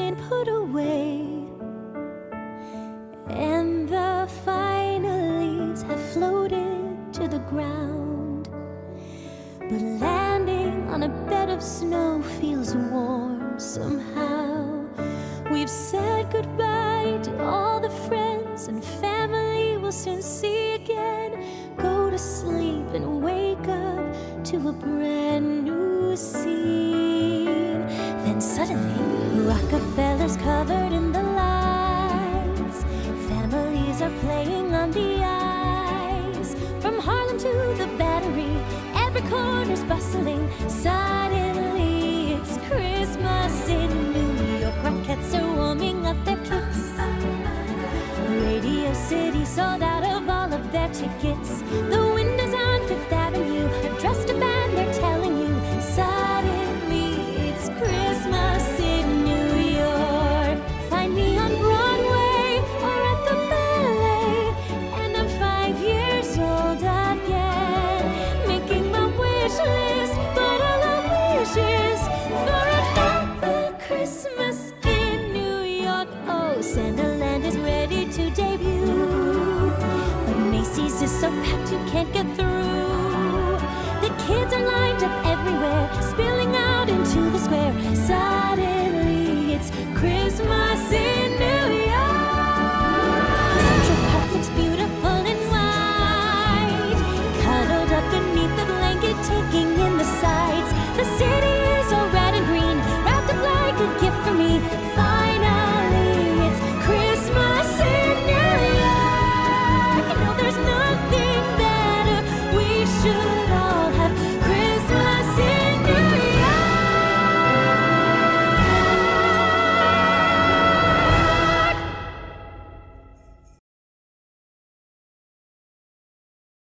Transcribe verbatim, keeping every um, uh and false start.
been put away, and the final leaves have floated to the ground. But landing on a bed of snow feels warm somehow. We've said goodbye to all the friends and family we'll soon see again. Go to sleep and wake up to a brand new scene. Then suddenly, Rockefeller's covered in the lights. Families are playing on the ice. From Harlem to the Battery, every corner's bustling. Suddenly, it's Christmas in New York. Rockettes are warming up their kicks. Radio City sold out of all of their tickets. The windows on Fifth Avenue are dressed up and they're telling you, suddenly it's Christmas in New York. Find me on Broadway or at the ballet, and I'm five years old again, making my wish list, but all I wish is for another Christmas in New York. Oh, Santaland is ready to debut, but Macy's is so packed you can't get through. The kids are lined up everywhere, spilling out into the square. Suddenly